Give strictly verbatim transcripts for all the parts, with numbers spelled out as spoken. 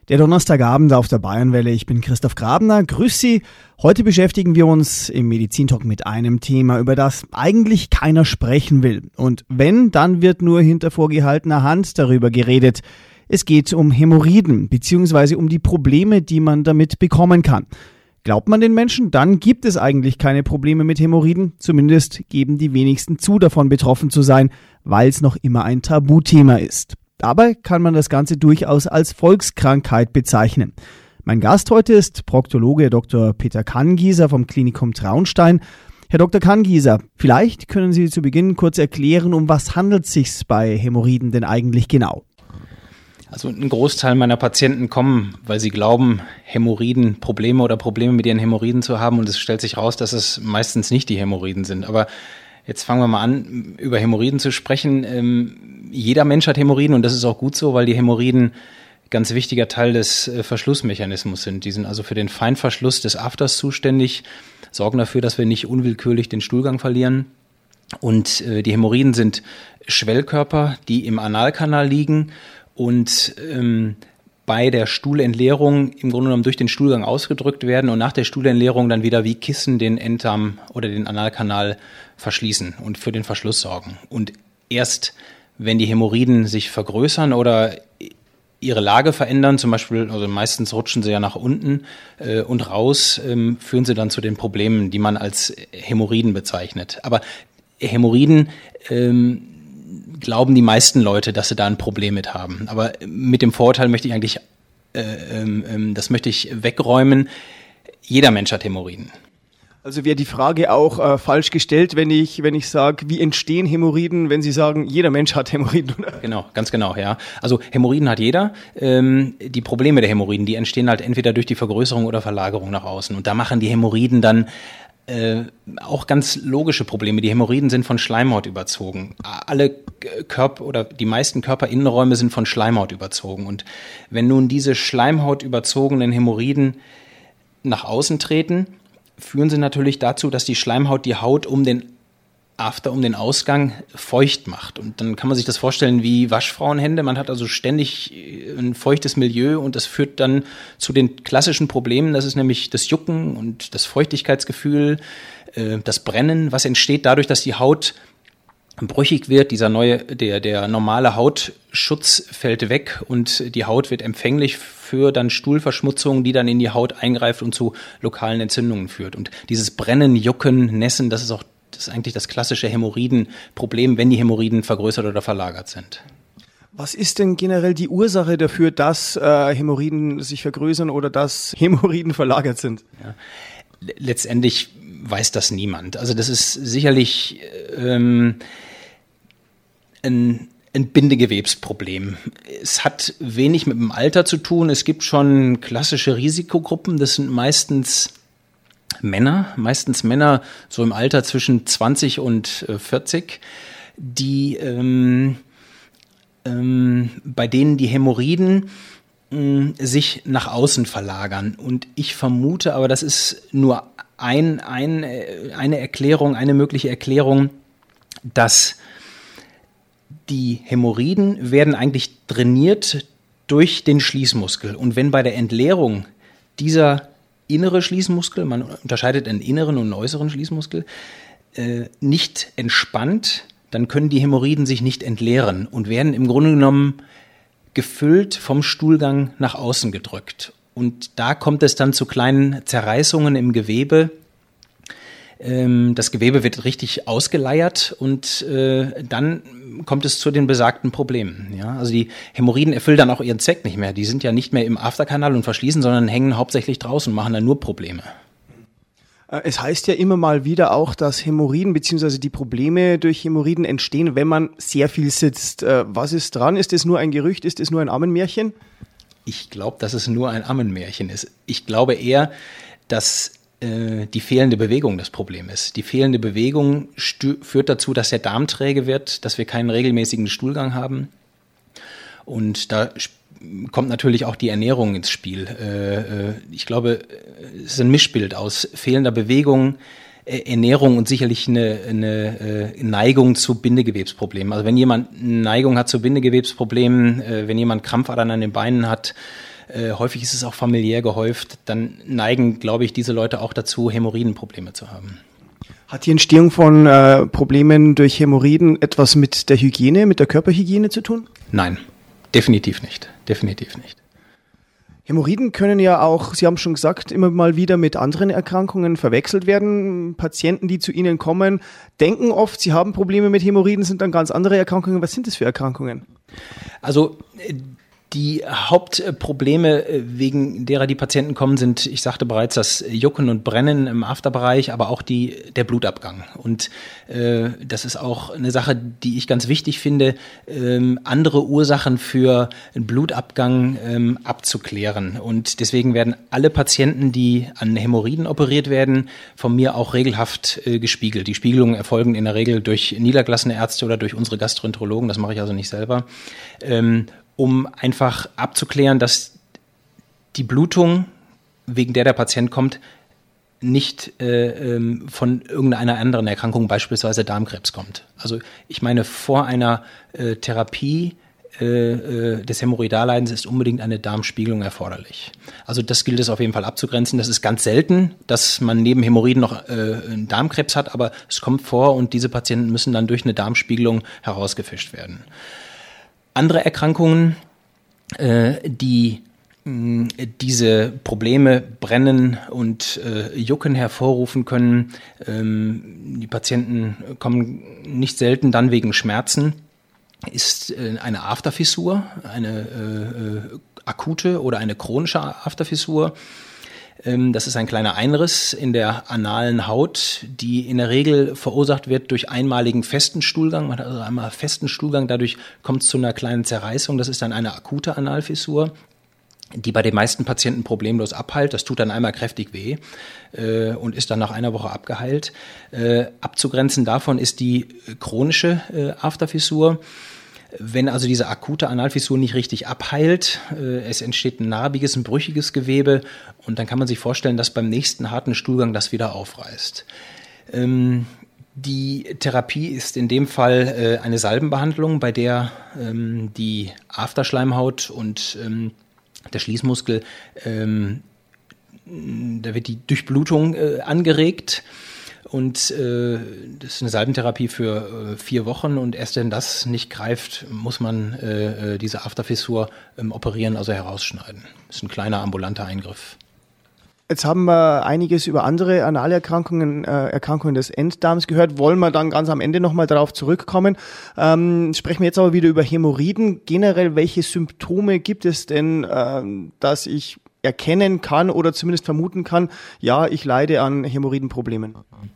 Der Donnerstagabend auf der Bayernwelle. Ich bin Christoph Grabner. Grüß Sie. Heute beschäftigen wir uns im Medizintalk mit einem Thema, über das eigentlich keiner sprechen will. Und wenn, dann wird nur hinter vorgehaltener Hand darüber geredet. Es geht um Hämorrhoiden bzw. um die Probleme, die man damit bekommen kann. Glaubt man den Menschen, dann gibt es eigentlich keine Probleme mit Hämorrhoiden. Zumindest geben die wenigsten zu, davon betroffen zu sein, weil es noch immer ein Tabuthema ist. Dabei kann man das Ganze durchaus als Volkskrankheit bezeichnen. Mein Gast heute ist Proktologe Doktor Peter Kanngieser vom Klinikum Traunstein. Herr Doktor Kanngieser, vielleicht können Sie zu Beginn kurz erklären, um was handelt es sich bei Hämorrhoiden denn eigentlich genau? Also ein Großteil meiner Patienten kommen, weil sie glauben, Hämorrhoiden, Probleme oder Probleme mit ihren Hämorrhoiden zu haben, und es stellt sich raus, dass es meistens nicht die Hämorrhoiden sind. Aber jetzt fangen wir mal an, über Hämorrhoiden zu sprechen. Ähm, jeder Mensch hat Hämorrhoiden, und das ist auch gut so, weil die Hämorrhoiden ganz wichtiger Teil des äh, Verschlussmechanismus sind. Die sind also für den Feinverschluss des Afters zuständig, sorgen dafür, dass wir nicht unwillkürlich den Stuhlgang verlieren. Und äh, die Hämorrhoiden sind Schwellkörper, die im Analkanal liegen und ähm, bei der Stuhlentleerung im Grunde genommen durch den Stuhlgang ausgedrückt werden und nach der Stuhlentleerung dann wieder wie Kissen den Enddarm oder den Analkanal verschließen und für den Verschluss sorgen. Und erst wenn die Hämorrhoiden sich vergrößern oder ihre Lage verändern, zum Beispiel, also meistens rutschen sie ja nach unten äh, und raus, ähm, führen sie dann zu den Problemen, die man als Hämorrhoiden bezeichnet. Aber Hämorrhoiden ähm, glauben die meisten Leute, dass sie da ein Problem mit haben. Aber mit dem Vorurteil möchte ich eigentlich, äh, ähm, das möchte ich wegräumen. Jeder Mensch hat Hämorrhoiden. Also wäre die Frage auch äh, falsch gestellt, wenn ich wenn ich sage, wie entstehen Hämorrhoiden, wenn Sie sagen, jeder Mensch hat Hämorrhoiden, oder? Genau, ganz genau, ja. Also Hämorrhoiden hat jeder. Ähm, die Probleme der Hämorrhoiden, die entstehen halt entweder durch die Vergrößerung oder Verlagerung nach außen. Und da machen die Hämorrhoiden dann äh, auch ganz logische Probleme. Die Hämorrhoiden sind von Schleimhaut überzogen. Alle Körper oder die meisten Körperinnenräume sind von Schleimhaut überzogen. Und wenn nun diese Schleimhaut überzogenen Hämorrhoiden nach außen treten, führen sie natürlich dazu, dass die Schleimhaut die Haut um den After, um den Ausgang feucht macht. Und dann kann man sich das vorstellen wie Waschfrauenhände. Man hat also ständig ein feuchtes Milieu, und das führt dann zu den klassischen Problemen. Das ist nämlich das Jucken und das Feuchtigkeitsgefühl, das Brennen, was entsteht dadurch, dass die Haut brüchig wird. Dieser neue, der, der normale Hautschutz fällt weg und die Haut wird empfänglich für dann Stuhlverschmutzung, die dann in die Haut eingreift und zu lokalen Entzündungen führt. Und dieses Brennen, Jucken, Nässen, das ist auch das ist eigentlich das klassische Hämorrhoidenproblem, wenn die Hämorrhoiden vergrößert oder verlagert sind. Was ist denn generell die Ursache dafür, dass äh, Hämorrhoiden sich vergrößern oder dass Hämorrhoiden verlagert sind? Ja. Letztendlich weiß das niemand. Also das ist sicherlich ähm, ein Ein Bindegewebsproblem. Es hat wenig mit dem Alter zu tun. Es gibt schon klassische Risikogruppen. Das sind meistens Männer, meistens Männer so im Alter zwischen zwanzig und vierzig, die ähm, ähm, bei denen die Hämorrhoiden äh, sich nach außen verlagern. Und ich vermute, aber das ist nur ein, ein, eine Erklärung, eine mögliche Erklärung, dass die Hämorrhoiden werden eigentlich drainiert durch den Schließmuskel. Und wenn bei der Entleerung dieser innere Schließmuskel, man unterscheidet einen inneren und einen äußeren Schließmuskel, äh, nicht entspannt, dann können die Hämorrhoiden sich nicht entleeren und werden im Grunde genommen gefüllt vom Stuhlgang nach außen gedrückt. Und da kommt es dann zu kleinen Zerreißungen im Gewebe. Das Gewebe wird richtig ausgeleiert und äh, dann kommt es zu den besagten Problemen. Ja? Also die Hämorrhoiden erfüllen dann auch ihren Zweck nicht mehr. Die sind ja nicht mehr im Afterkanal und verschließen, sondern hängen hauptsächlich draußen und machen dann nur Probleme. Es heißt ja immer mal wieder auch, dass Hämorrhoiden bzw. die Probleme durch Hämorrhoiden entstehen, wenn man sehr viel sitzt. Was ist dran? Ist es nur ein Gerücht? Ist es nur ein Ammenmärchen? Ich glaube, dass es nur ein Ammenmärchen ist. Ich glaube eher, dass die fehlende Bewegung das Problem ist. Die fehlende Bewegung stü- führt dazu, dass der Darm träge wird, dass wir keinen regelmäßigen Stuhlgang haben. Und da sp- kommt natürlich auch die Ernährung ins Spiel. Äh, ich glaube, es ist ein Mischbild aus fehlender Bewegung, äh, Ernährung und sicherlich eine, eine äh, Neigung zu Bindegewebsproblemen. Also wenn jemand eine Neigung hat zu Bindegewebsproblemen, äh, wenn jemand Krampfadern an den Beinen hat, äh, häufig ist es auch familiär gehäuft, dann neigen, glaube ich, diese Leute auch dazu, Hämorrhoidenprobleme zu haben. Hat die Entstehung von äh, Problemen durch Hämorrhoiden etwas mit der Hygiene, mit der Körperhygiene zu tun? Nein, definitiv nicht. Definitiv nicht. Hämorrhoiden können ja auch, Sie haben schon gesagt, immer mal wieder mit anderen Erkrankungen verwechselt werden. Patienten, die zu Ihnen kommen, denken oft, sie haben Probleme mit Hämorrhoiden, sind dann ganz andere Erkrankungen. Was sind das für Erkrankungen? Also die Hauptprobleme, wegen derer die Patienten kommen, sind, ich sagte bereits, das Jucken und Brennen im Afterbereich, aber auch die, der Blutabgang. Und äh, das ist auch eine Sache, die ich ganz wichtig finde, ähm, andere Ursachen für einen Blutabgang ähm, abzuklären. Und deswegen werden alle Patienten, die an Hämorrhoiden operiert werden, von mir auch regelhaft äh, gespiegelt. Die Spiegelungen erfolgen in der Regel durch niedergelassene Ärzte oder durch unsere Gastroenterologen, das mache ich also nicht selber. Ähm, um einfach abzuklären, dass die Blutung, wegen der der Patient kommt, nicht äh, ähm, von irgendeiner anderen Erkrankung, beispielsweise Darmkrebs, kommt. Also ich meine, vor einer äh, Therapie äh, äh, des Hämorrhoidalleidens ist unbedingt eine Darmspiegelung erforderlich. Also das gilt es auf jeden Fall abzugrenzen. Das ist ganz selten, dass man neben Hämorrhoiden noch äh, einen Darmkrebs hat, aber es kommt vor und diese Patienten müssen dann durch eine Darmspiegelung herausgefischt werden. Andere Erkrankungen, äh, die mh, diese Probleme, Brennen und äh, Jucken hervorrufen können, ähm, die Patienten kommen nicht selten dann wegen Schmerzen, ist äh, eine Afterfissur, eine äh, akute oder eine chronische Afterfissur. Das ist ein kleiner Einriss in der analen Haut, die in der Regel verursacht wird durch einmaligen festen Stuhlgang. Man hat also einmal festen Stuhlgang, dadurch kommt es zu einer kleinen Zerreißung. Das ist dann eine akute Analfissur, die bei den meisten Patienten problemlos abheilt. Das tut dann einmal kräftig weh äh, und ist dann nach einer Woche abgeheilt. Äh, abzugrenzen davon ist die chronische äh, Afterfissur. Wenn also diese akute Analfissur nicht richtig abheilt, äh, es entsteht ein narbiges, ein brüchiges Gewebe und dann kann man sich vorstellen, dass beim nächsten harten Stuhlgang das wieder aufreißt. Ähm, die Therapie ist in dem Fall äh, eine Salbenbehandlung, bei der ähm, die Afterschleimhaut und ähm, der Schließmuskel, ähm, da wird die Durchblutung äh, angeregt. Und äh, das ist eine Salbentherapie für äh, vier Wochen und erst wenn das nicht greift, muss man äh, diese Afterfissur ähm, operieren, also herausschneiden. Das ist ein kleiner ambulanter Eingriff. Jetzt haben wir einiges über andere Analerkrankungen, äh, Erkrankungen des Enddarms gehört. Wollen wir dann ganz am Ende nochmal darauf zurückkommen. Ähm, sprechen wir jetzt aber wieder über Hämorrhoiden. Generell, welche Symptome gibt es denn, äh, dass ich erkennen kann oder zumindest vermuten kann, ja, ich leide an Hämorrhoidenproblemen?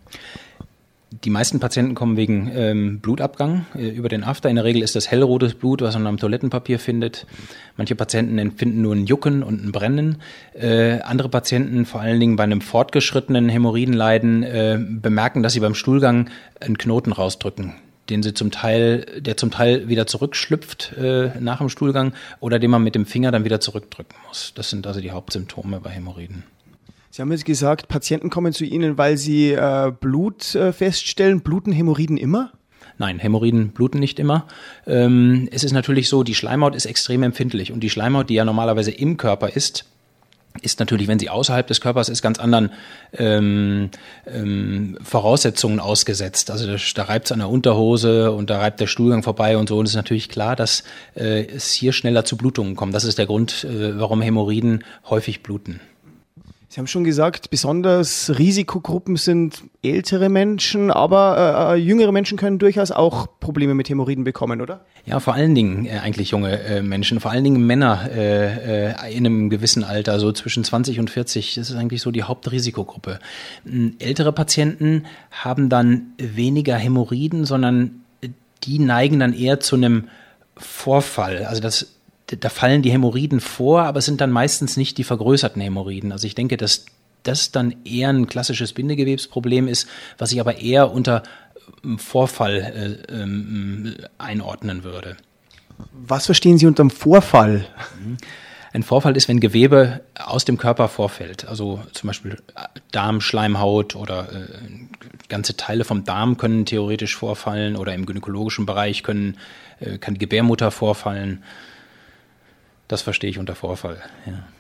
Die meisten Patienten kommen wegen ähm, Blutabgang äh, über den After. In der Regel ist das hellrotes Blut, was man am Toilettenpapier findet. Manche Patienten empfinden nur ein Jucken und ein Brennen. Äh, andere Patienten, vor allen Dingen bei einem fortgeschrittenen Hämorrhoidenleiden, äh, bemerken, dass sie beim Stuhlgang einen Knoten rausdrücken, den sie zum Teil, der zum Teil wieder zurückschlüpft äh, nach dem Stuhlgang oder den man mit dem Finger dann wieder zurückdrücken muss. Das sind also die Hauptsymptome bei Hämorrhoiden. Sie haben jetzt gesagt, Patienten kommen zu Ihnen, weil sie äh, Blut äh, feststellen. Bluten Hämorrhoiden immer? Nein, Hämorrhoiden bluten nicht immer. Ähm, es ist natürlich so, die Schleimhaut ist extrem empfindlich und die Schleimhaut, die ja normalerweise im Körper ist, ist natürlich, wenn sie außerhalb des Körpers ist, ganz anderen ähm, ähm, Voraussetzungen ausgesetzt. Also da, da reibt es an der Unterhose und da reibt der Stuhlgang vorbei und so. Und es ist natürlich klar, dass äh, es hier schneller zu Blutungen kommt. Das ist der Grund, äh, warum Hämorrhoiden häufig bluten. Sie haben schon gesagt, besonders Risikogruppen sind ältere Menschen, aber äh, jüngere Menschen können durchaus auch Probleme mit Hämorrhoiden bekommen, oder? Ja, vor allen Dingen äh, eigentlich junge äh, Menschen, vor allen Dingen Männer äh, äh, in einem gewissen Alter, so zwischen zwanzig und vierzig, das ist eigentlich so die Hauptrisikogruppe. Ältere Patienten haben dann weniger Hämorrhoiden, sondern die neigen dann eher zu einem Vorfall, also das da fallen die Hämorrhoiden vor, aber es sind dann meistens nicht die vergrößerten Hämorrhoiden. Also ich denke, dass das dann eher ein klassisches Bindegewebsproblem ist, was ich aber eher unter Vorfall äh, ähm, einordnen würde. Was verstehen Sie unter einem Vorfall? Ein Vorfall ist, wenn Gewebe aus dem Körper vorfällt. Also zum Beispiel Darmschleimhaut oder äh, ganze Teile vom Darm können theoretisch vorfallen oder im gynäkologischen Bereich können, äh, kann die Gebärmutter vorfallen. Das verstehe ich unter Vorfall, ja.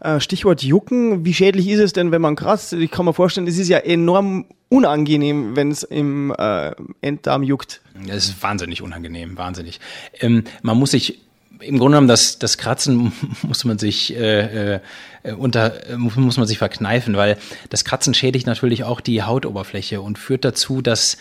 Stichwort Jucken. Wie schädlich ist es denn, wenn man kratzt? Ich kann mir vorstellen, es ist ja enorm unangenehm, wenn es im äh, Enddarm juckt. Das ist wahnsinnig unangenehm, wahnsinnig. Ähm, man muss sich Im Grunde genommen, das, das Kratzen muss man sich äh, äh, unter äh, muss man sich verkneifen, weil das Kratzen schädigt natürlich auch die Hautoberfläche und führt dazu, dass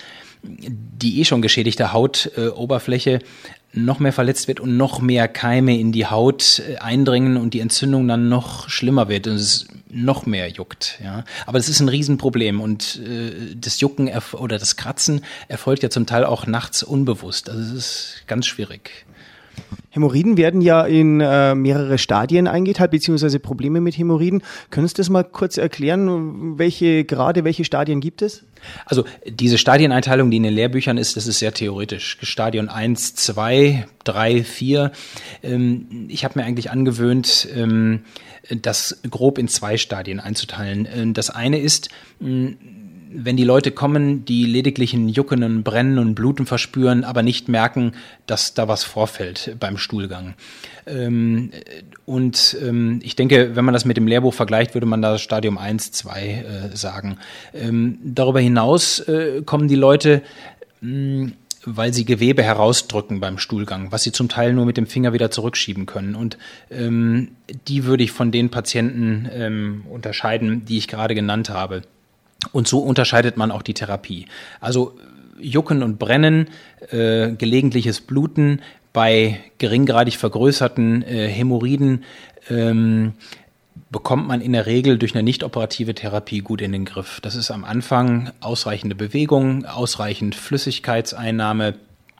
die eh schon geschädigte Hautoberfläche noch mehr verletzt wird und noch mehr Keime in die Haut eindringen und die Entzündung dann noch schlimmer wird und es noch mehr juckt. Ja, aber das ist ein Riesenproblem und äh, das Jucken erf- oder das Kratzen erfolgt ja zum Teil auch nachts unbewusst. Also es ist ganz schwierig. Hämorrhoiden werden ja in äh, mehrere Stadien eingeteilt, beziehungsweise Probleme mit Hämorrhoiden. Können Sie das mal kurz erklären, welche Grade, welche Stadien gibt es? Also diese Stadieneinteilung, die in den Lehrbüchern ist, das ist sehr theoretisch. Stadion eins, zwei, drei, vier. Ähm, ich habe mir eigentlich angewöhnt, ähm, das grob in zwei Stadien einzuteilen. Das eine ist, mh, wenn die Leute kommen, die lediglich ein Jucken, ein Brennen und Bluten verspüren, aber nicht merken, dass da was vorfällt beim Stuhlgang. Ähm, und ähm, ich denke, wenn man das mit dem Lehrbuch vergleicht, würde man da Stadium eins, zwei äh, sagen. Ähm, darüber hinaus äh, kommen die Leute, mh, weil sie Gewebe herausdrücken beim Stuhlgang, was sie zum Teil nur mit dem Finger wieder zurückschieben können. Und ähm, die würde ich von den Patienten ähm, unterscheiden, die ich gerade genannt habe. Und so unterscheidet man auch die Therapie. Also Jucken und Brennen, äh, gelegentliches Bluten bei geringgradig vergrößerten äh, Hämorrhoiden ähm, bekommt man in der Regel durch eine nicht operative Therapie gut in den Griff. Das ist am Anfang ausreichende Bewegung, ausreichend Flüssigkeitseinnahme,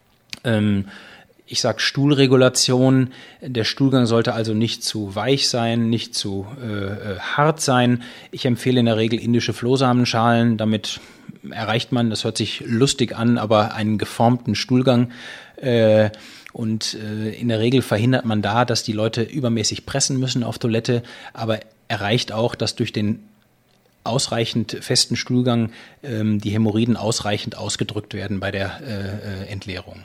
ähm, ich sage Stuhlregulation. Der Stuhlgang sollte also nicht zu weich sein, nicht zu äh, hart sein. Ich empfehle in der Regel indische Flohsamenschalen. Damit erreicht man, das hört sich lustig an, aber einen geformten Stuhlgang. Äh, und äh, in der Regel verhindert man da, dass die Leute übermäßig pressen müssen auf Toilette. Aber erreicht auch, dass durch den ausreichend festen Stuhlgang ähm, die Hämorrhoiden ausreichend ausgedrückt werden bei der äh, Entleerung.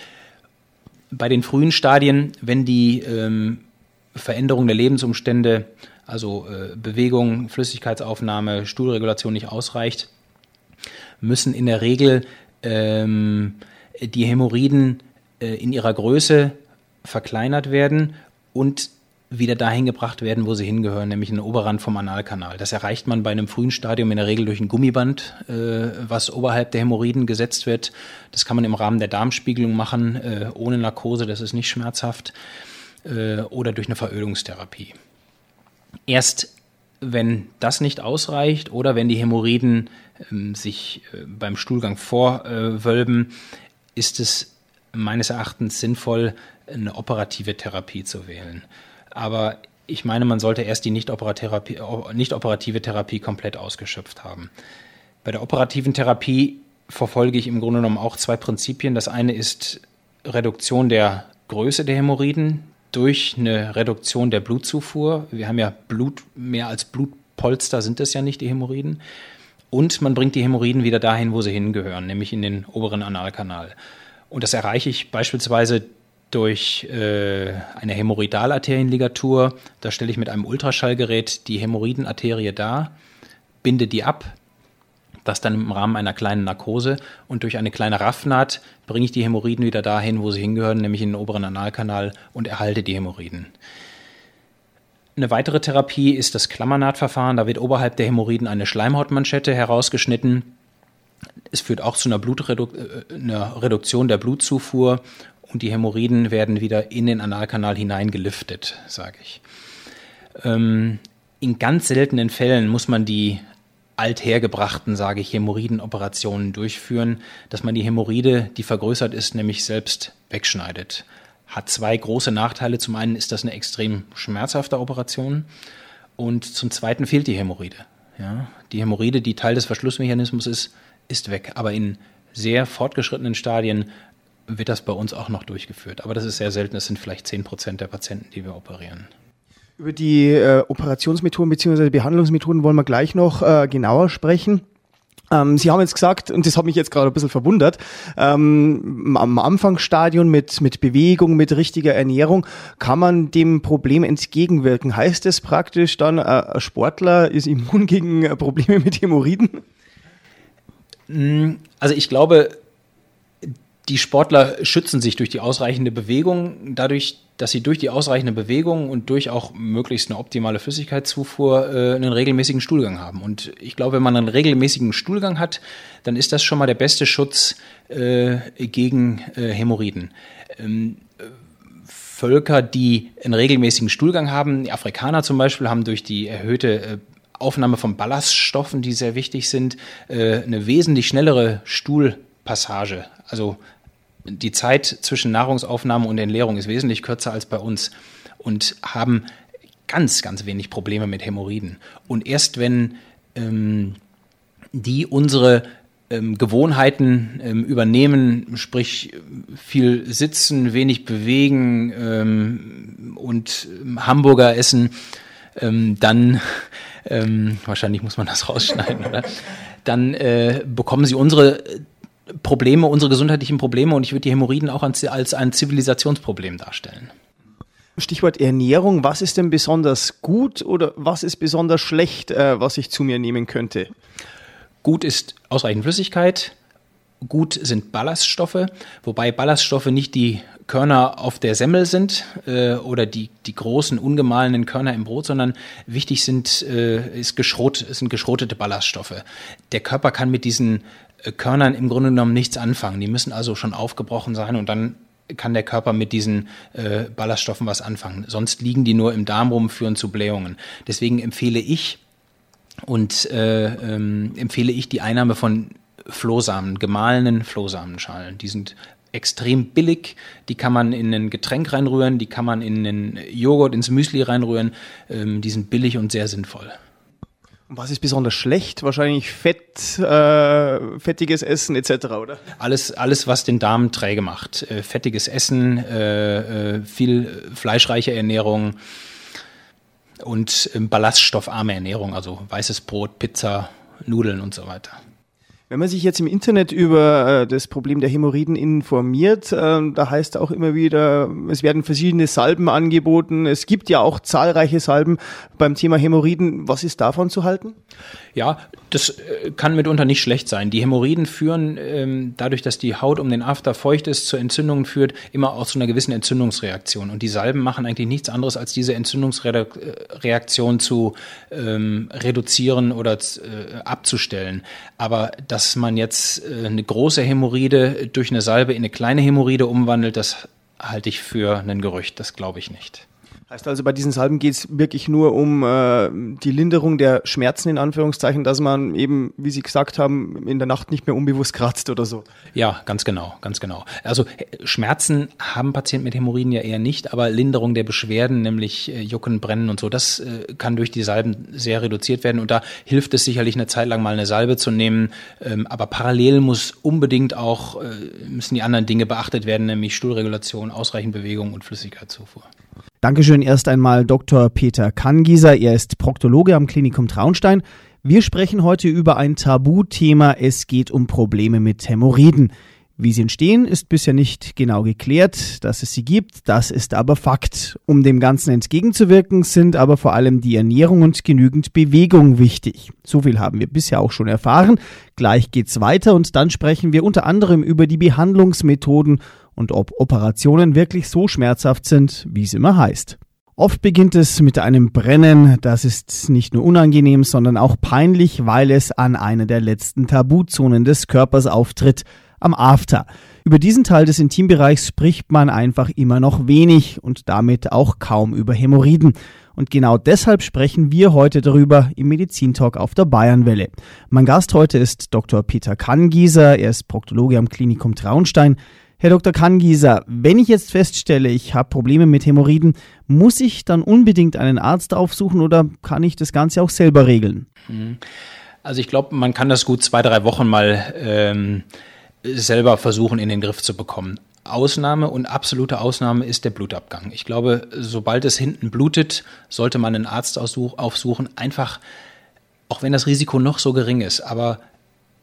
Bei den frühen Stadien, wenn die ähm, Veränderung der Lebensumstände, also äh, Bewegung, Flüssigkeitsaufnahme, Stuhlregulation nicht ausreicht, müssen in der Regel ähm, die Hämorrhoiden äh, in ihrer Größe verkleinert werden und wieder dahin gebracht werden, wo sie hingehören, nämlich in den Oberrand vom Analkanal. Das erreicht man bei einem frühen Stadium in der Regel durch ein Gummiband, äh, was oberhalb der Hämorrhoiden gesetzt wird. Das kann man im Rahmen der Darmspiegelung machen, äh, ohne Narkose, das ist nicht schmerzhaft, äh, oder durch eine Verölungstherapie. Erst wenn das nicht ausreicht oder wenn die Hämorrhoiden äh, sich äh, beim Stuhlgang vorwölben, äh, ist es meines Erachtens sinnvoll, eine operative Therapie zu wählen. Aber ich meine, man sollte erst die nicht-operative nicht operative Therapie komplett ausgeschöpft haben. Bei der operativen Therapie verfolge ich im Grunde genommen auch zwei Prinzipien. Das eine ist Reduktion der Größe der Hämorrhoiden durch eine Reduktion der Blutzufuhr. Wir haben ja Blut, mehr als Blutpolster sind es ja nicht, die Hämorrhoiden. Und man bringt die Hämorrhoiden wieder dahin, wo sie hingehören, nämlich in den oberen Analkanal. Und das erreiche ich beispielsweise durch äh, eine Hämorrhoidalarterienligatur. Da stelle ich mit einem Ultraschallgerät die Hämorrhoidenarterie dar, binde die ab, das dann im Rahmen einer kleinen Narkose, und durch eine kleine Raffnaht bringe ich die Hämorrhoiden wieder dahin, wo sie hingehören, nämlich in den oberen Analkanal, und erhalte die Hämorrhoiden. Eine weitere Therapie ist das Klammernahtverfahren. Da wird oberhalb der Hämorrhoiden eine Schleimhautmanschette herausgeschnitten. Es führt auch zu einer, Blutredu- äh, einer Reduktion der Blutzufuhr. Und die Hämorrhoiden werden wieder in den Analkanal hineingeliftet, sage ich. Ähm, in ganz seltenen Fällen muss man die althergebrachten, sage ich, Hämorrhoidenoperationen durchführen, dass man die Hämorrhoide, die vergrößert ist, nämlich selbst wegschneidet. Hat zwei große Nachteile. Zum einen ist das eine extrem schmerzhafte Operation und zum zweiten fehlt die Hämorrhoide. Ja, die Hämorrhoide, die Teil des Verschlussmechanismus ist, ist weg. Aber in sehr fortgeschrittenen Stadien wird das bei uns auch noch durchgeführt. Aber das ist sehr selten. Das sind vielleicht zehn Prozent der Patienten, die wir operieren. Über die äh, Operationsmethoden bzw. Behandlungsmethoden wollen wir gleich noch äh, genauer sprechen. Ähm, Sie haben jetzt gesagt, und das hat mich jetzt gerade ein bisschen verwundert, ähm, am Anfangsstadium mit, mit Bewegung, mit richtiger Ernährung kann man dem Problem entgegenwirken. Heißt das praktisch dann, äh, ein Sportler ist immun gegen Probleme mit Hämorrhoiden? Also ich glaube, die Sportler schützen sich durch die ausreichende Bewegung, dadurch, dass sie durch die ausreichende Bewegung und durch auch möglichst eine optimale Flüssigkeitszufuhr äh, einen regelmäßigen Stuhlgang haben. Und ich glaube, wenn man einen regelmäßigen Stuhlgang hat, dann ist das schon mal der beste Schutz äh, gegen äh, Hämorrhoiden. Ähm, Völker, die einen regelmäßigen Stuhlgang haben, die Afrikaner zum Beispiel, haben durch die erhöhte äh, Aufnahme von Ballaststoffen, die sehr wichtig sind, äh, eine wesentlich schnellere Stuhlpassage. Also die Zeit zwischen Nahrungsaufnahme und Entleerung ist wesentlich kürzer als bei uns und haben ganz, ganz wenig Probleme mit Hämorrhoiden. Und erst wenn ähm, die unsere ähm, Gewohnheiten ähm, übernehmen, sprich viel sitzen, wenig bewegen ähm, und ähm, Hamburger essen, ähm, dann, ähm, wahrscheinlich muss man das rausschneiden, oder? Dann äh, bekommen sie unsere Probleme, unsere gesundheitlichen Probleme, und ich würde die Hämorrhoiden auch als, als ein Zivilisationsproblem darstellen. Stichwort Ernährung, was ist denn besonders gut oder was ist besonders schlecht, äh, was ich zu mir nehmen könnte? Gut ist ausreichend Flüssigkeit, gut sind Ballaststoffe, wobei Ballaststoffe nicht die Körner auf der Semmel sind äh, oder die, die großen ungemahlenen Körner im Brot, sondern wichtig sind, äh, ist geschrot, sind geschrotete Ballaststoffe. Der Körper kann mit diesen Körnern im Grunde genommen nichts anfangen. Die müssen also schon aufgebrochen sein und dann kann der Körper mit diesen äh, Ballaststoffen was anfangen. Sonst liegen die nur im Darm rum, führen zu Blähungen. Deswegen empfehle ich und äh, ähm, empfehle ich die Einnahme von Flohsamen, gemahlenen Flohsamenschalen. Die sind extrem billig, die kann man in ein Getränk reinrühren, die kann man in einen Joghurt, ins Müsli reinrühren. Ähm, die sind billig und sehr sinnvoll. Und was ist besonders schlecht? Wahrscheinlich Fett, äh, fettiges Essen et cetera, oder? Alles, alles, was den Darm träge macht. Äh, fettiges Essen, äh, äh, viel fleischreiche Ernährung und äh, ballaststoffarme Ernährung, also weißes Brot, Pizza, Nudeln und so weiter. Wenn man sich jetzt im Internet über äh, das Problem der Hämorrhoiden informiert, äh, da heißt auch immer wieder, es werden verschiedene Salben angeboten. Es gibt ja auch zahlreiche Salben beim Thema Hämorrhoiden. Was ist davon zu halten? Ja, das äh, kann mitunter nicht schlecht sein. Die Hämorrhoiden führen, ähm, dadurch, dass die Haut um den After feucht ist, zu Entzündungen führt, immer auch zu einer gewissen Entzündungsreaktion. Und die Salben machen eigentlich nichts anderes, als diese Entzündungsreaktion zu ähm, reduzieren oder äh, abzustellen. Aber dass man jetzt äh, eine große Hämorrhoide durch eine Salbe in eine kleine Hämorrhoide umwandelt, das halte ich für ein Gerücht. Das glaube ich nicht. Heißt also, bei diesen Salben geht es wirklich nur um äh, die Linderung der Schmerzen, in Anführungszeichen, dass man eben, wie Sie gesagt haben, in der Nacht nicht mehr unbewusst kratzt oder so? Ja, ganz genau, ganz genau. Also Schmerzen haben Patienten mit Hämorrhoiden ja eher nicht, aber Linderung der Beschwerden, nämlich äh, Jucken, Brennen und so, das äh, kann durch die Salben sehr reduziert werden. Und da hilft es sicherlich eine Zeit lang mal eine Salbe zu nehmen. Ähm, aber parallel muss unbedingt auch, äh, müssen die anderen Dinge beachtet werden, nämlich Stuhlregulation, ausreichend Bewegung und Flüssigkeitszufuhr. Dankeschön erst einmal Doktor Peter Kanngieser. Er ist Proktologe am Klinikum Traunstein. Wir sprechen heute über ein Tabuthema. Es geht um Probleme mit Hämorrhoiden. Wie sie entstehen, ist bisher nicht genau geklärt. Dass es sie gibt, das ist aber Fakt. Um dem Ganzen entgegenzuwirken, sind aber vor allem die Ernährung und genügend Bewegung wichtig. So viel haben wir bisher auch schon erfahren. Gleich geht's weiter und dann sprechen wir unter anderem über die Behandlungsmethoden und ob Operationen wirklich so schmerzhaft sind, wie es immer heißt. Oft beginnt es mit einem Brennen. Das ist nicht nur unangenehm, sondern auch peinlich, weil es an einer der letzten Tabuzonen des Körpers auftritt, am After. Über diesen Teil des Intimbereichs spricht man einfach immer noch wenig und damit auch kaum über Hämorrhoiden. Und genau deshalb sprechen wir heute darüber im Medizintalk auf der Bayernwelle. Mein Gast heute ist Doktor Peter Kanngieser. Er ist Proktologe am Klinikum Traunstein. Herr Doktor Kanngieser, wenn ich jetzt feststelle, ich habe Probleme mit Hämorrhoiden, muss ich dann unbedingt einen Arzt aufsuchen oder kann ich das Ganze auch selber regeln? Also ich glaube, man kann das gut zwei, drei Wochen mal ähm, selber versuchen in den Griff zu bekommen. Ausnahme und absolute Ausnahme ist der Blutabgang. Ich glaube, sobald es hinten blutet, sollte man einen Arzt aufsuchen, einfach, auch wenn das Risiko noch so gering ist, aber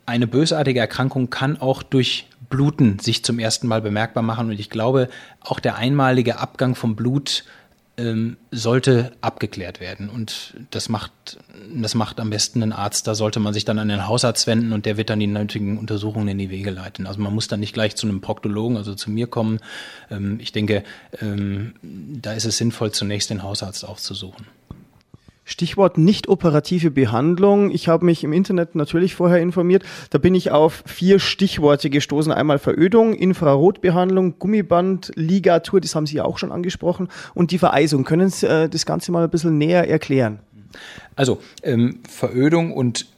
eine bösartige Erkrankung kann auch durch Bluten sich zum ersten Mal bemerkbar machen. Und ich glaube, auch der einmalige Abgang vom Blut ähm, sollte abgeklärt werden. Und das macht, das macht am besten ein Arzt. Da sollte man sich dann an den Hausarzt wenden und der wird dann die nötigen Untersuchungen in die Wege leiten. Also man muss dann nicht gleich zu einem Proktologen, also zu mir kommen. Ähm, ich denke, ähm, da ist es sinnvoll, zunächst den Hausarzt aufzusuchen. Stichwort nicht operative Behandlung. Ich habe mich im Internet natürlich vorher informiert. Da bin ich auf vier Stichworte gestoßen. Einmal Verödung, Infrarotbehandlung, Gummibandligatur, das haben Sie ja auch schon angesprochen, und die Vereisung. Können Sie äh, das Ganze mal ein bisschen näher erklären? Also ähm, Verödung und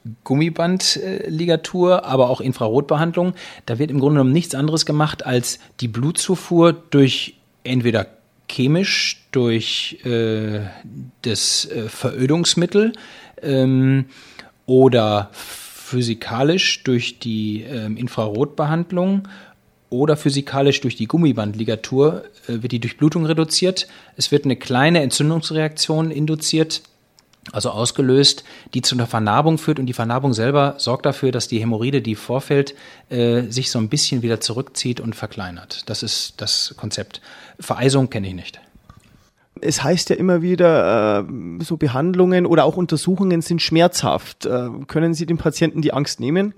Gummibandligatur, aber auch Infrarotbehandlung. Da wird im Grunde genommen nichts anderes gemacht, als die Blutzufuhr durch entweder chemisch durch äh, das äh, Verödungsmittel ähm, oder physikalisch durch die ähm, Infrarotbehandlung oder physikalisch durch die Gummibandligatur äh, wird die Durchblutung reduziert. Es wird eine kleine Entzündungsreaktion induziert, also ausgelöst, die zu einer Vernarbung führt, und die Vernarbung selber sorgt dafür, dass die Hämorrhoide, die vorfällt, äh, sich so ein bisschen wieder zurückzieht und verkleinert. Das ist das Konzept. Vereisung kenne ich nicht. Es heißt ja immer wieder, äh, so Behandlungen oder auch Untersuchungen sind schmerzhaft. Äh, können Sie den Patienten die Angst nehmen?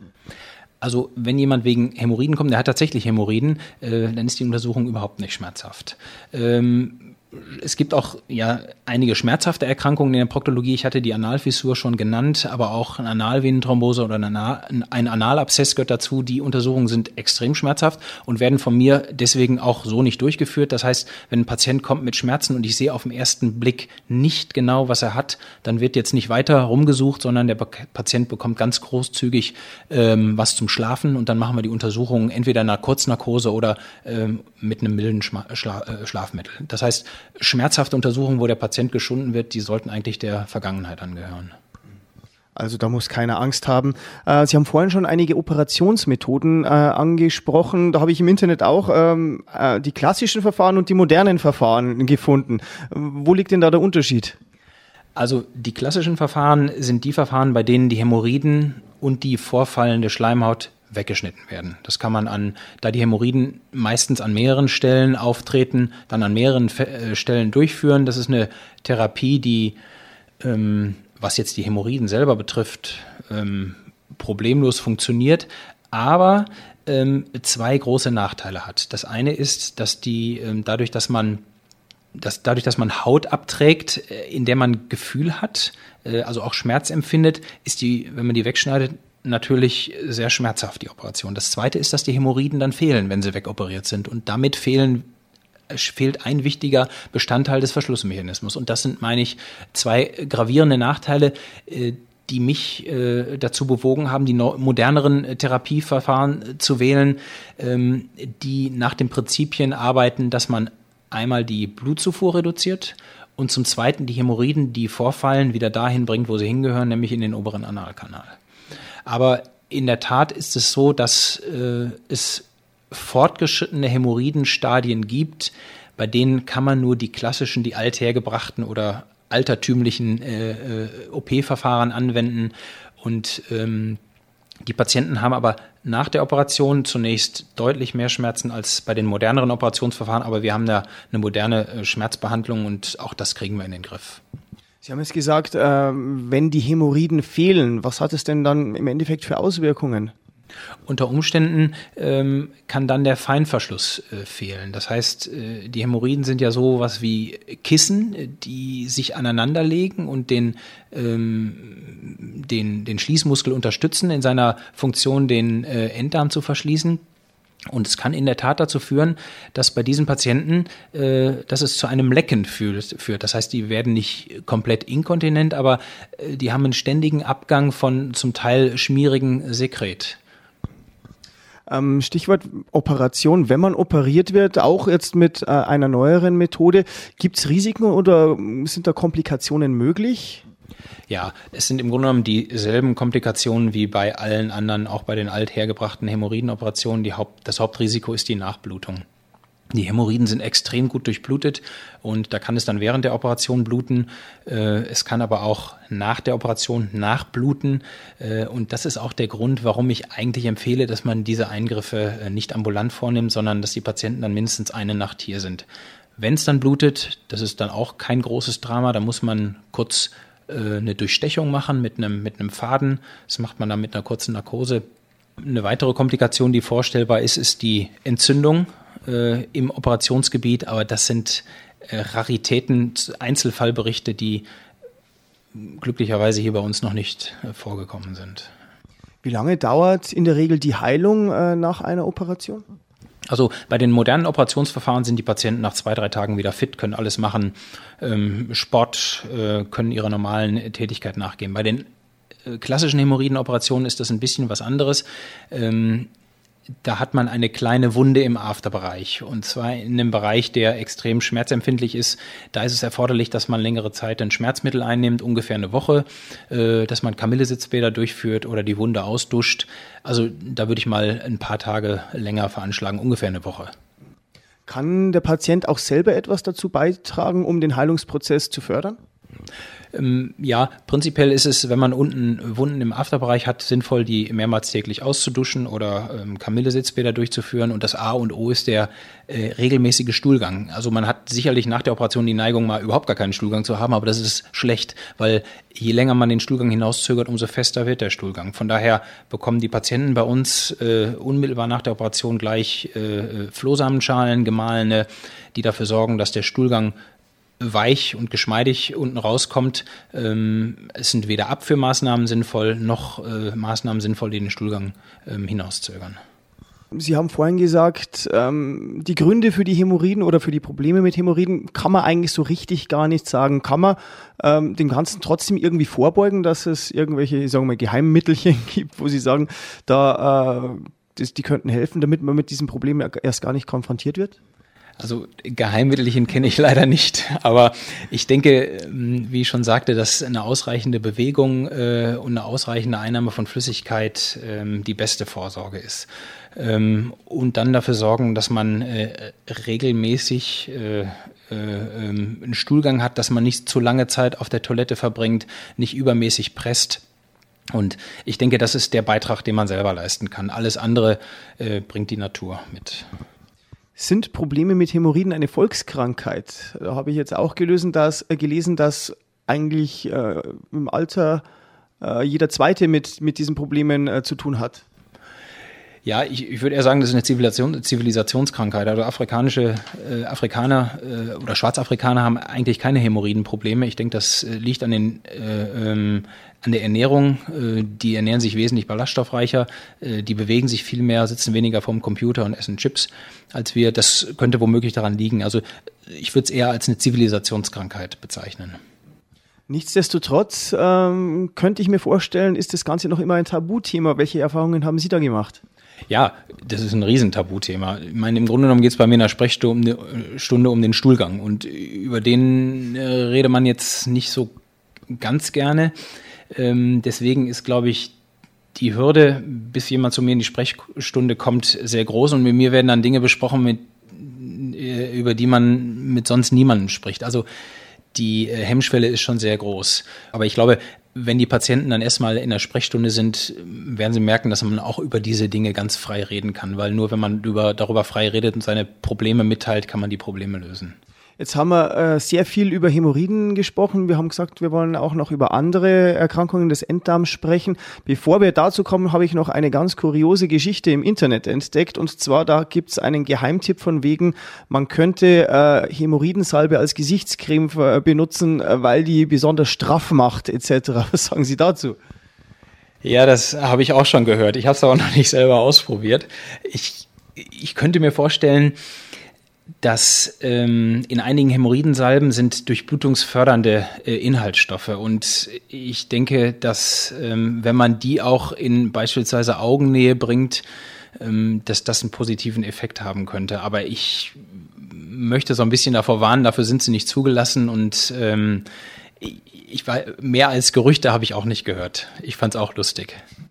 Also wenn jemand wegen Hämorrhoiden kommt, der hat tatsächlich Hämorrhoiden, äh, dann ist die Untersuchung überhaupt nicht schmerzhaft. Ähm, Es gibt auch ja einige schmerzhafte Erkrankungen in der Proktologie. Ich hatte die Analfissur schon genannt, aber auch eine Analvenenthrombose oder ein, Anal, ein Analabszess gehört dazu. Die Untersuchungen sind extrem schmerzhaft und werden von mir deswegen auch so nicht durchgeführt. Das heißt, wenn ein Patient kommt mit Schmerzen und ich sehe auf den ersten Blick nicht genau, was er hat, dann wird jetzt nicht weiter rumgesucht, sondern der Patient bekommt ganz großzügig ähm, was zum Schlafen, und dann machen wir die Untersuchungen entweder in einer Kurznarkose oder ähm, mit einem milden Schma- Schla- äh, Schlafmittel. Das heißt, schmerzhafte Untersuchungen, wo der Patient geschunden wird, die sollten eigentlich der Vergangenheit angehören. Also da muss keiner Angst haben. Äh, Sie haben vorhin schon einige Operationsmethoden äh, angesprochen. Da habe ich im Internet auch ähm, äh, die klassischen Verfahren und die modernen Verfahren gefunden. Wo liegt denn da der Unterschied? Also die klassischen Verfahren sind die Verfahren, bei denen die Hämorrhoiden und die vorfallende Schleimhaut weggeschnitten werden. Das kann man an, da die Hämorrhoiden meistens an mehreren Stellen auftreten, dann an mehreren Fe- Stellen durchführen. Das ist eine Therapie, die, ähm, was jetzt die Hämorrhoiden selber betrifft, ähm, problemlos funktioniert, aber ähm, zwei große Nachteile hat. Das eine ist, dass die, ähm, dadurch, dass man dass dadurch, dass man Haut abträgt, in der man Gefühl hat, äh, also auch Schmerz empfindet, ist die, wenn man die wegschneidet, natürlich sehr schmerzhaft, die Operation. Das Zweite ist, dass die Hämorrhoiden dann fehlen, wenn sie wegoperiert sind. Und damit fehlen, fehlt ein wichtiger Bestandteil des Verschlussmechanismus. Und das sind, meine ich, zwei gravierende Nachteile, die mich äh, dazu bewogen haben, die no- moderneren Therapieverfahren zu wählen, ähm, die nach den Prinzipien arbeiten, dass man einmal die Blutzufuhr reduziert und zum Zweiten die Hämorrhoiden, die vorfallen, wieder dahin bringt, wo sie hingehören, nämlich in den oberen Analkanal. Aber in der Tat ist es so, dass äh, es fortgeschrittene Hämorrhoidenstadien gibt, bei denen kann man nur die klassischen, die althergebrachten oder altertümlichen äh, äh, O P-Verfahren anwenden. Und ähm, die Patienten haben aber nach der Operation zunächst deutlich mehr Schmerzen als bei den moderneren Operationsverfahren, aber wir haben da eine moderne äh, Schmerzbehandlung und auch das kriegen wir in den Griff. Sie haben jetzt gesagt, äh, wenn die Hämorrhoiden fehlen, was hat es denn dann im Endeffekt für Auswirkungen? Unter Umständen ähm, kann dann der Feinverschluss äh, fehlen. Das heißt, äh, die Hämorrhoiden sind ja so was wie Kissen, die sich aneinanderlegen und den, ähm, den, den Schließmuskel unterstützen in seiner Funktion, den äh, Enddarm zu verschließen. Und es kann in der Tat dazu führen, dass bei diesen Patienten, äh, dass es zu einem Lecken führt, führt. Das heißt, die werden nicht komplett inkontinent, aber äh, die haben einen ständigen Abgang von zum Teil schmierigen Sekret. Ähm, Stichwort Operation. Wenn man operiert wird, auch jetzt mit äh, einer neueren Methode, gibt es Risiken oder sind da Komplikationen möglich? Ja, es sind im Grunde genommen dieselben Komplikationen wie bei allen anderen, auch bei den althergebrachten Hämorrhoidenoperationen. Die Haupt, das Hauptrisiko ist die Nachblutung. Die Hämorrhoiden sind extrem gut durchblutet und da kann es dann während der Operation bluten. Es kann aber auch nach der Operation nachbluten. Und das ist auch der Grund, warum ich eigentlich empfehle, dass man diese Eingriffe nicht ambulant vornimmt, sondern dass die Patienten dann mindestens eine Nacht hier sind. Wenn es dann blutet, das ist dann auch kein großes Drama, da muss man kurz eine Durchstechung machen mit einem, mit einem Faden. Das macht man dann mit einer kurzen Narkose. Eine weitere Komplikation, die vorstellbar ist, ist die Entzündung äh, im Operationsgebiet, aber das sind äh, Raritäten, Einzelfallberichte, die glücklicherweise hier bei uns noch nicht äh, vorgekommen sind. Wie lange dauert in der Regel die Heilung äh, nach einer Operation? Also bei den modernen Operationsverfahren sind die Patienten nach zwei, drei Tagen wieder fit, können alles machen, ähm, Sport, äh, können ihrer normalen Tätigkeit nachgehen. Bei den äh, klassischen Hämorrhoidenoperationen ist das ein bisschen was anderes. Ähm, Da hat man eine kleine Wunde im Afterbereich und zwar in einem Bereich, der extrem schmerzempfindlich ist. Da ist es erforderlich, dass man längere Zeit ein Schmerzmittel einnimmt, ungefähr eine Woche, äh, dass man Kamillesitzbäder durchführt oder die Wunde ausduscht. Also da würde ich mal ein paar Tage länger veranschlagen, ungefähr eine Woche. Kann der Patient auch selber etwas dazu beitragen, um den Heilungsprozess zu fördern? Ähm, ja, prinzipiell ist es, wenn man unten Wunden im Afterbereich hat, sinnvoll, die mehrmals täglich auszuduschen oder ähm, Kamillesitzbäder durchzuführen. Und das A und O ist der äh, regelmäßige Stuhlgang. Also man hat sicherlich nach der Operation die Neigung, mal überhaupt gar keinen Stuhlgang zu haben, aber das ist schlecht, weil je länger man den Stuhlgang hinauszögert, umso fester wird der Stuhlgang. Von daher bekommen die Patienten bei uns äh, unmittelbar nach der Operation gleich äh, Flohsamenschalen, gemahlene, die dafür sorgen, dass der Stuhlgang weich und geschmeidig unten rauskommt. Ähm, es sind weder Abführmaßnahmen sinnvoll, noch äh, Maßnahmen sinnvoll, die den Stuhlgang ähm, hinauszögern. Sie haben vorhin gesagt, ähm, die Gründe für die Hämorrhoiden oder für die Probleme mit Hämorrhoiden kann man eigentlich so richtig gar nicht sagen. Kann man ähm, dem Ganzen trotzdem irgendwie vorbeugen, dass es irgendwelche, sagen wir mal, Geheimmittelchen gibt, wo Sie sagen, da äh, das, die könnten helfen, damit man mit diesem Problem erst gar nicht konfrontiert wird? Also Geheimmittelchen kenne ich leider nicht, aber ich denke, wie ich schon sagte, dass eine ausreichende Bewegung äh, und eine ausreichende Einnahme von Flüssigkeit ähm, die beste Vorsorge ist. Ähm, und dann dafür sorgen, dass man äh, regelmäßig äh, äh, einen Stuhlgang hat, dass man nicht zu lange Zeit auf der Toilette verbringt, nicht übermäßig presst. Und ich denke, das ist der Beitrag, den man selber leisten kann. Alles andere äh, bringt die Natur mit. Sind Probleme mit Hämorrhoiden eine Volkskrankheit? Da habe ich jetzt auch gelesen, dass, äh, gelesen, dass eigentlich äh, im Alter äh, jeder Zweite mit, mit diesen Problemen äh, zu tun hat. Ja, ich, ich würde eher sagen, das ist eine Zivilisation, Zivilisationskrankheit. Also afrikanische äh, Afrikaner äh, oder Schwarzafrikaner haben eigentlich keine Hämorrhoidenprobleme. Ich denke, das äh, liegt an den äh, ähm, an der Ernährung. Äh, die ernähren sich wesentlich ballaststoffreicher, äh, die bewegen sich viel mehr, sitzen weniger vorm Computer und essen Chips als wir. Das könnte womöglich daran liegen. Also ich würde es eher als eine Zivilisationskrankheit bezeichnen. Nichtsdestotrotz ähm, könnte ich mir vorstellen, ist das Ganze noch immer ein Tabuthema. Welche Erfahrungen haben Sie da gemacht? Ja, das ist ein Riesentabuthema. Ich meine, im Grunde genommen geht es bei mir in der Sprechstunde Stunde um den Stuhlgang und über den äh, redet man jetzt nicht so ganz gerne. Ähm, deswegen ist, glaube ich, die Hürde, bis jemand zu mir in die Sprechstunde kommt, sehr groß und mit mir werden dann Dinge besprochen, mit, äh, über die man mit sonst niemandem spricht. Also die äh, Hemmschwelle ist schon sehr groß. Aber ich glaube, wenn die Patienten dann erstmal in der Sprechstunde sind, werden sie merken, dass man auch über diese Dinge ganz frei reden kann. Weil nur wenn man über, darüber frei redet und seine Probleme mitteilt, kann man die Probleme lösen. Jetzt haben wir äh, sehr viel über Hämorrhoiden gesprochen. Wir haben gesagt, wir wollen auch noch über andere Erkrankungen des Enddarms sprechen. Bevor wir dazu kommen, habe ich noch eine ganz kuriose Geschichte im Internet entdeckt. Und zwar, da gibt es einen Geheimtipp von wegen, man könnte äh, Hämorrhoidensalbe als Gesichtscreme äh, benutzen, äh, weil die besonders straff macht et cetera. Was sagen Sie dazu? Ja, das habe ich auch schon gehört. Ich habe es aber noch nicht selber ausprobiert. Ich, ich könnte mir vorstellen, dass ähm, in einigen Hämorrhoidensalben sind durchblutungsfördernde äh, Inhaltsstoffe und ich denke, dass ähm, wenn man die auch in beispielsweise Augennähe bringt, ähm, dass das einen positiven Effekt haben könnte. Aber ich möchte so ein bisschen davor warnen, dafür sind sie nicht zugelassen und ähm, ich war, mehr als Gerüchte habe ich auch nicht gehört. Ich fand es auch lustig.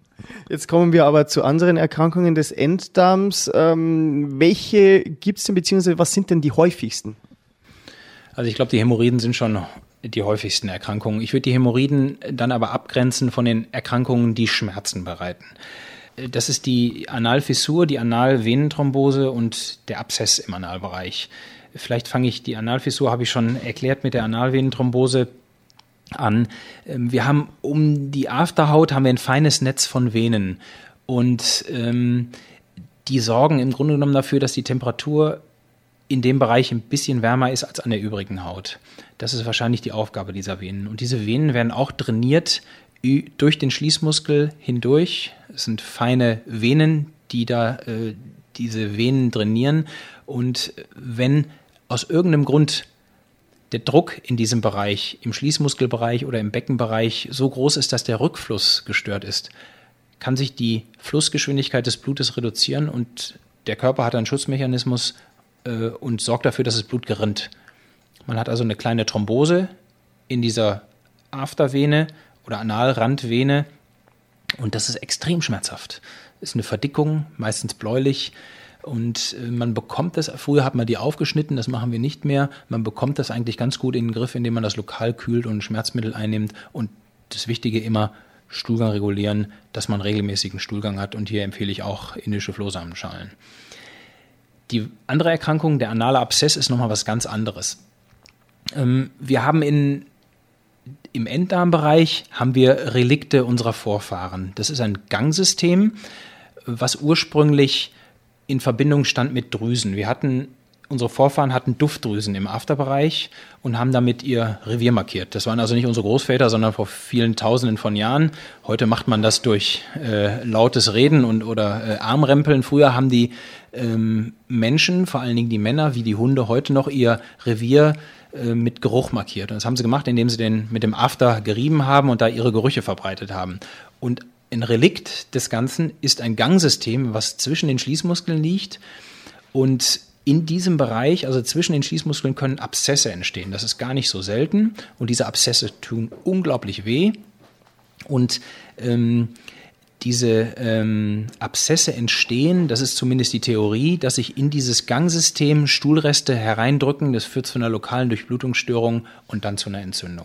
Jetzt kommen wir aber zu anderen Erkrankungen des Enddarms. Ähm, welche gibt es denn, beziehungsweise was sind denn die häufigsten? Also ich glaube, die Hämorrhoiden sind schon die häufigsten Erkrankungen. Ich würde die Hämorrhoiden dann aber abgrenzen von den Erkrankungen, die Schmerzen bereiten. Das ist die Analfissur, die Analvenenthrombose und der Abszess im Analbereich. Vielleicht fange ich, die Analfissur habe ich schon erklärt, mit der Analvenenthrombose an. Wir haben um die Afterhaut haben wir ein feines Netz von Venen und ähm, die sorgen im Grunde genommen dafür, dass die Temperatur in dem Bereich ein bisschen wärmer ist als an der übrigen Haut. Das ist wahrscheinlich die Aufgabe dieser Venen. Und diese Venen werden auch trainiert durch den Schließmuskel hindurch. Es sind feine Venen, die da äh, diese Venen trainieren. Und wenn aus irgendeinem Grund der Druck in diesem Bereich, im Schließmuskelbereich oder im Beckenbereich so groß ist, dass der Rückfluss gestört ist, kann sich die Flussgeschwindigkeit des Blutes reduzieren und der Körper hat einen Schutzmechanismus äh, und sorgt dafür, dass das Blut gerinnt. Man hat also eine kleine Thrombose in dieser Aftervene oder Analrandvene und das ist extrem schmerzhaft. Ist eine Verdickung, meistens bläulich. Und man bekommt das, früher hat man die aufgeschnitten, das machen wir nicht mehr. Man bekommt das eigentlich ganz gut in den Griff, indem man das lokal kühlt und Schmerzmittel einnimmt. Und das Wichtige immer, Stuhlgang regulieren, dass man regelmäßigen Stuhlgang hat. Und hier empfehle ich auch indische Flohsamenschalen. Die andere Erkrankung, der anale Abszess, ist nochmal was ganz anderes. Wir haben in, im Enddarmbereich haben wir Relikte unserer Vorfahren. Das ist ein Gangsystem, was ursprünglich in Verbindung stand mit Drüsen. Wir hatten, unsere Vorfahren hatten Duftdrüsen im Afterbereich und haben damit ihr Revier markiert. Das waren also nicht unsere Großväter, sondern vor vielen Tausenden von Jahren. Heute macht man das durch äh, lautes Reden und oder äh, Armrempeln. Früher haben die ähm, Menschen, vor allen Dingen die Männer, wie die Hunde heute noch, ihr Revier äh, mit Geruch markiert. Und das haben sie gemacht, indem sie den mit dem After gerieben haben und da ihre Gerüche verbreitet haben. Und ein Relikt des Ganzen ist ein Gangsystem, was zwischen den Schließmuskeln liegt und in diesem Bereich, also zwischen den Schließmuskeln, können Abszesse entstehen. Das ist gar nicht so selten und diese Abszesse tun unglaublich weh und ähm, diese ähm, Abszesse entstehen, das ist zumindest die Theorie, dass sich in dieses Gangsystem Stuhlreste hereindrücken, das führt zu einer lokalen Durchblutungsstörung und dann zu einer Entzündung.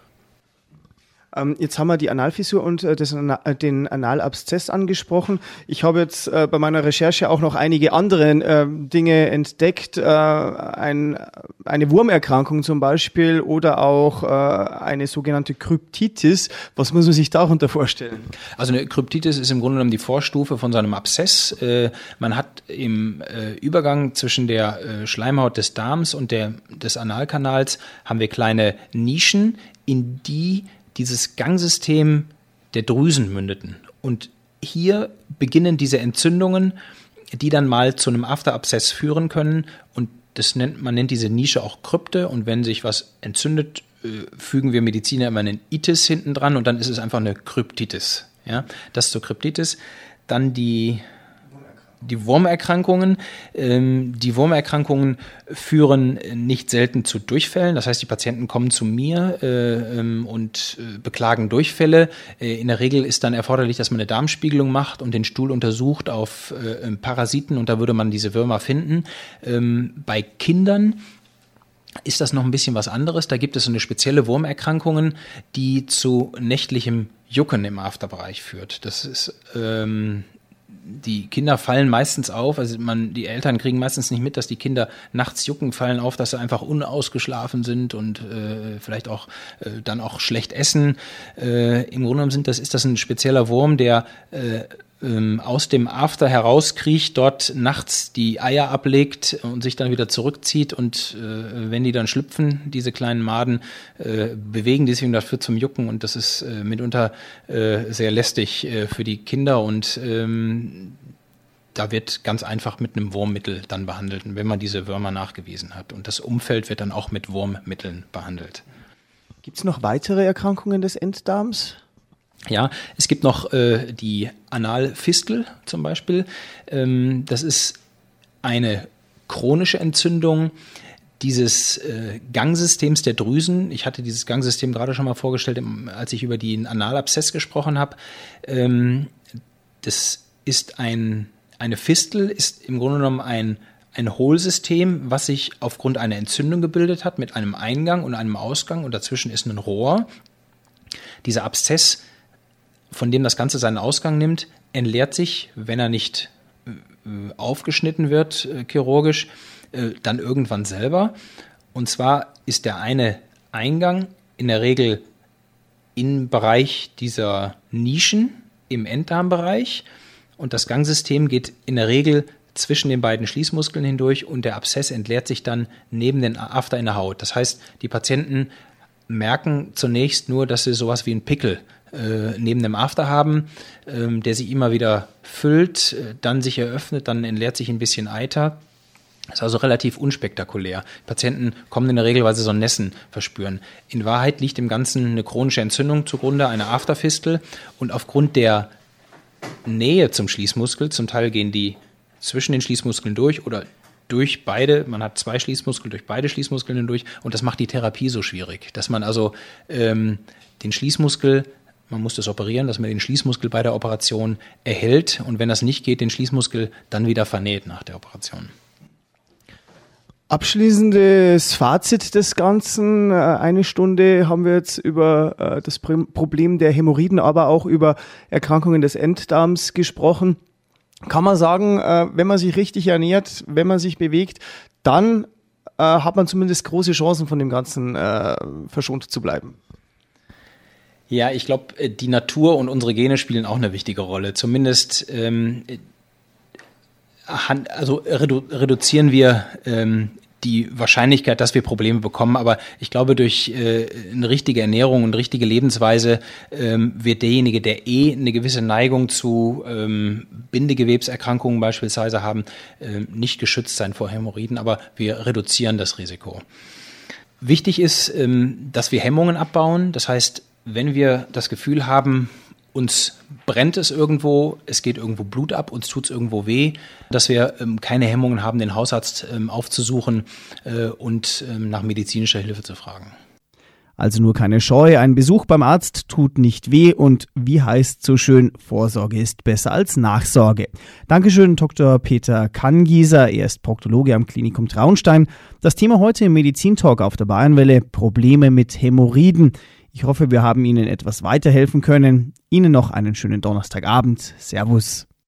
Jetzt haben wir die Analfissur und äh, das, den Analabszess angesprochen. Ich habe jetzt äh, bei meiner Recherche auch noch einige andere äh, Dinge entdeckt. Äh, ein, eine Wurmerkrankung zum Beispiel oder auch äh, eine sogenannte Kryptitis. Was muss man sich darunter vorstellen? Also eine Kryptitis ist im Grunde genommen die Vorstufe von so einem Abszess. Äh, man hat im äh, Übergang zwischen der äh, Schleimhaut des Darms und der, des Analkanals haben wir kleine Nischen, in die dieses Gangsystem der Drüsen mündeten. Und hier beginnen diese Entzündungen, die dann mal zu einem Afterabszess führen können. Und das nennt, man nennt diese Nische auch Krypte. Und wenn sich was entzündet, fügen wir Mediziner immer einen Itis hinten dran und dann ist es einfach eine Kryptitis. Ja, das zur Kryptitis. Dann die Die Wurmerkrankungen. Ähm, die Wurmerkrankungen führen nicht selten zu Durchfällen. Das heißt, die Patienten kommen zu mir äh, ähm, und äh, beklagen Durchfälle. Äh, in der Regel ist dann erforderlich, dass man eine Darmspiegelung macht und den Stuhl untersucht auf äh, Parasiten und da würde man diese Würmer finden. Ähm, bei Kindern ist das noch ein bisschen was anderes. Da gibt es eine spezielle Wurmerkrankungen, die zu nächtlichem Jucken im Afterbereich führt. Das ist ähm, Die Kinder fallen meistens auf, also man, die Eltern kriegen meistens nicht mit, dass die Kinder nachts jucken, fallen auf, dass sie einfach unausgeschlafen sind und äh, vielleicht auch äh, dann auch schlecht essen. Äh, Im Grunde genommen sind das, ist das ein spezieller Wurm, der äh, ähm, aus dem After herauskriecht, dort nachts die Eier ablegt und sich dann wieder zurückzieht und äh, wenn die dann schlüpfen, diese kleinen Maden, äh, bewegen die sich und das führt zum Jucken und das ist äh, mitunter äh, sehr lästig äh, für die Kinder und ähm, da wird ganz einfach mit einem Wurmmittel dann behandelt, wenn man diese Würmer nachgewiesen hat und das Umfeld wird dann auch mit Wurmmitteln behandelt. Gibt es noch weitere Erkrankungen des Enddarms? Ja, es gibt noch äh, die Analfistel zum Beispiel. Ähm, das ist eine chronische Entzündung dieses äh, Gangsystems der Drüsen. Ich hatte dieses Gangsystem gerade schon mal vorgestellt, als ich über den Analabszess gesprochen habe. Ähm, Das ist ein, eine Fistel, ist im Grunde genommen ein, ein Hohlsystem, was sich aufgrund einer Entzündung gebildet hat mit einem Eingang und einem Ausgang und dazwischen ist ein Rohr. Dieser Abszess, von dem das Ganze seinen Ausgang nimmt, entleert sich, wenn er nicht äh, aufgeschnitten wird, äh, chirurgisch, äh, dann irgendwann selber. Und zwar ist der eine Eingang in der Regel im Bereich dieser Nischen im Enddarmbereich und das Gangsystem geht in der Regel zwischen den beiden Schließmuskeln hindurch und der Abszess entleert sich dann neben den After in der Haut. Das heißt, die Patienten merken zunächst nur, dass sie sowas wie einen Pickel äh, neben dem After haben, äh, der sich immer wieder füllt, äh, dann sich eröffnet, dann entleert sich ein bisschen Eiter. Das ist also relativ unspektakulär. Patienten kommen in der Regel, weil sie so ein Nässen verspüren. In Wahrheit liegt dem Ganzen eine chronische Entzündung zugrunde, eine Afterfistel. Und aufgrund der Nähe zum Schließmuskel, zum Teil gehen die zwischen den Schließmuskeln durch oder durch beide, man hat zwei Schließmuskeln, durch beide Schließmuskeln hindurch. Und das macht die Therapie so schwierig, dass man also ähm, den Schließmuskel, man muss das operieren, dass man den Schließmuskel bei der Operation erhält. Und wenn das nicht geht, den Schließmuskel dann wieder vernäht nach der Operation. Abschließendes Fazit des Ganzen. Eine Stunde haben wir jetzt über das Problem der Hämorrhoiden, aber auch über Erkrankungen des Enddarms gesprochen. Kann man sagen, wenn man sich richtig ernährt, wenn man sich bewegt, dann hat man zumindest große Chancen, von dem Ganzen verschont zu bleiben. Ja, ich glaube, die Natur und unsere Gene spielen auch eine wichtige Rolle. Zumindest ähm, also redu- reduzieren wir ähm, die Wahrscheinlichkeit, dass wir Probleme bekommen. Aber ich glaube, durch äh, eine richtige Ernährung und eine richtige Lebensweise ähm, wird derjenige, der eh eine gewisse Neigung zu ähm, Bindegewebserkrankungen beispielsweise haben, äh, nicht geschützt sein vor Hämorrhoiden. Aber wir reduzieren das Risiko. Wichtig ist, ähm, dass wir Hemmungen abbauen. Das heißt, wenn wir das Gefühl haben, uns brennt es irgendwo, es geht irgendwo Blut ab, uns tut es irgendwo weh, dass wir ähm, keine Hemmungen haben, den Hausarzt ähm, aufzusuchen äh, und ähm, nach medizinischer Hilfe zu fragen. Also nur keine Scheu, ein Besuch beim Arzt tut nicht weh und wie heißt so schön, Vorsorge ist besser als Nachsorge. Dankeschön, Doktor Peter Kanngieser, er ist Proktologe am Klinikum Traunstein. Das Thema heute im Medizintalk auf der Bayernwelle, Probleme mit Hämorrhoiden. Ich hoffe, wir haben Ihnen etwas weiterhelfen können. Ihnen noch einen schönen Donnerstagabend. Servus.